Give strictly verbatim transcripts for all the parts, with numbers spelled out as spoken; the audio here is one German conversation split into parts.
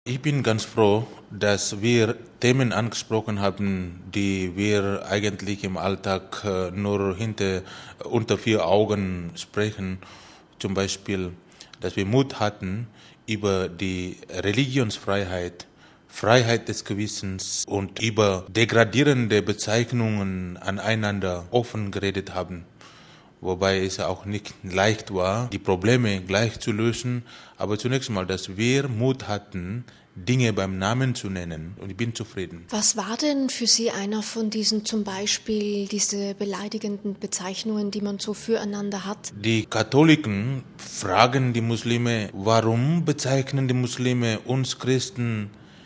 Ich bin ganz froh, dass wir Themen angesprochen haben, die wir eigentlich im Alltag äh, nur hinter, unter vier Augen sprechen. Zum Beispiel, dass wir Mut hatten, über die Religionsfreiheit, Freiheit des Gewissens und über degradierende Bezeichnungen aneinander offen geredet haben. Wobei es auch nicht leicht war, die Probleme gleich zu lösen. Aber zunächst mal, dass wir Mut hatten, Dinge beim Namen zu nennen. Und ich bin zufrieden. Was war denn für Sie einer von diesen, zum Beispiel diese beleidigenden Bezeichnungen, die man so füreinander hat? Die Katholiken fragen die Muslime, warum bezeichnen die Muslime uns Christen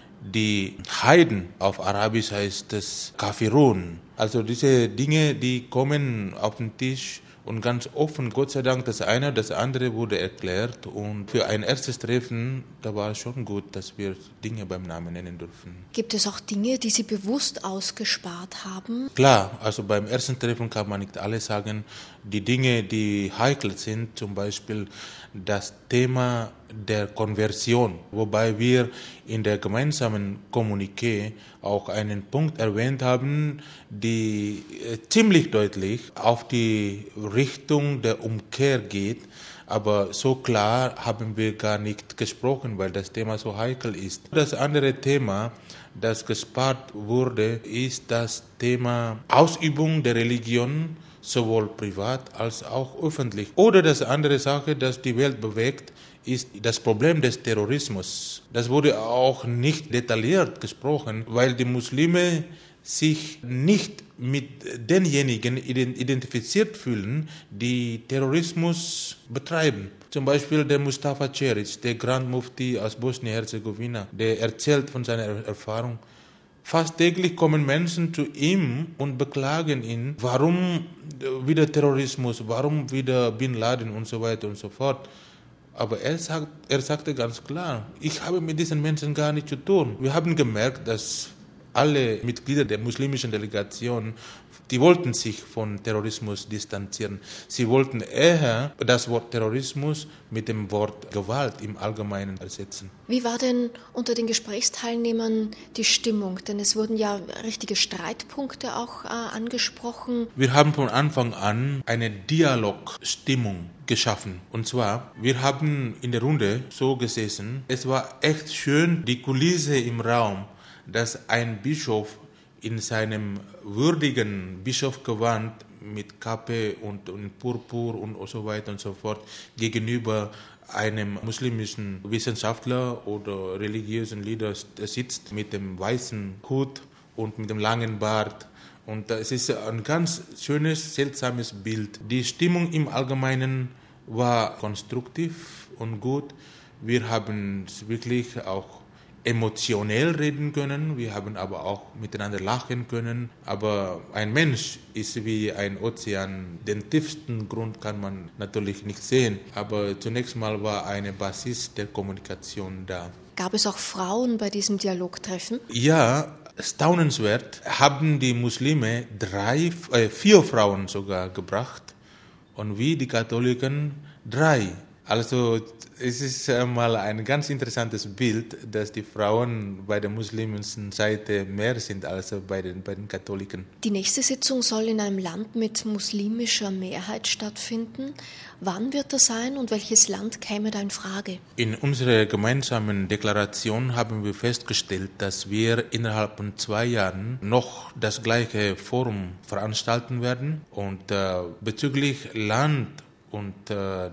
die Heiden? Auf Arabisch heißt es Kafirun. Also diese Dinge, die kommen auf den Tisch. Und ganz offen, Gott sei Dank, das eine, das andere wurde erklärt. Und für ein erstes Treffen, da war es schon gut, dass wir Dinge beim Namen nennen dürfen. Gibt es auch Dinge, die Sie bewusst ausgespart haben? Klar, also beim ersten Treffen kann man nicht alles sagen. Die Dinge, die heikel sind, zum Beispiel das Thema der Konversion, wobei wir in der gemeinsamen Kommuniqué auch einen Punkt erwähnt haben, die ziemlich deutlich auf die Richtung der Umkehr geht, aber so klar haben wir gar nicht gesprochen, weil das Thema so heikel ist. Das andere Thema, das gespart wurde, ist das Thema Ausübung der Religion, sowohl privat als auch öffentlich. Oder das andere Sache, das die Welt bewegt, ist das Problem des Terrorismus. Das wurde auch nicht detailliert gesprochen, weil die Muslime sich nicht mit denjenigen identifiziert fühlen, die Terrorismus betreiben. Zum Beispiel der Mustafa Ceric, der Grand Mufti aus Bosnien-Herzegowina, der erzählt von seiner Erfahrung. Fast täglich kommen Menschen zu ihm und beklagen ihn, warum wieder Terrorismus, warum wieder Bin Laden und so weiter und so fort. Aber er, sagt, er sagte ganz klar, ich habe mit diesen Menschen gar nichts zu tun. Wir haben gemerkt, dass alle Mitglieder der muslimischen Delegation, die wollten sich von Terrorismus distanzieren. Sie wollten eher das Wort Terrorismus mit dem Wort Gewalt im Allgemeinen ersetzen. Wie war denn unter den Gesprächsteilnehmern die Stimmung? Denn es wurden ja richtige Streitpunkte auch äh, angesprochen. Wir haben von Anfang an eine Dialogstimmung geschaffen. Und zwar, wir haben in der Runde so gesessen, es war echt schön, die Kulisse im Raum, dass ein Bischof in seinem würdigen Bischofsgewand mit Kappe und, und Purpur und so weiter und so fort gegenüber einem muslimischen Wissenschaftler oder religiösen Leader sitzt mit dem weißen Hut und mit dem langen Bart. Und es ist ein ganz schönes, seltsames Bild. Die Stimmung im Allgemeinen war konstruktiv und gut. Wir haben wirklich auch emotionell reden können, wir haben aber auch miteinander lachen können. Aber ein Mensch ist wie ein Ozean. Den tiefsten Grund kann man natürlich nicht sehen. Aber zunächst mal war eine Basis der Kommunikation da. Gab es auch Frauen bei diesem Dialogtreffen? Ja, staunenswert haben die Muslime drei, äh, vier Frauen sogar gebracht und wir, die Katholiken, drei. Also es ist mal ein ganz interessantes Bild, dass die Frauen bei der muslimischen Seite mehr sind als bei den, bei den Katholiken. Die nächste Sitzung soll in einem Land mit muslimischer Mehrheit stattfinden. Wann wird das sein und welches Land käme da in Frage? In unserer gemeinsamen Deklaration haben wir festgestellt, dass wir innerhalb von zwei Jahren noch das gleiche Forum veranstalten werden. Und äh, bezüglich Land und äh,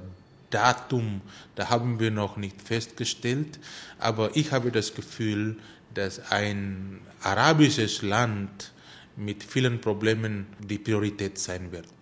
Datum, da haben wir noch nicht festgestellt, aber ich habe das Gefühl, dass ein arabisches Land mit vielen Problemen die Priorität sein wird.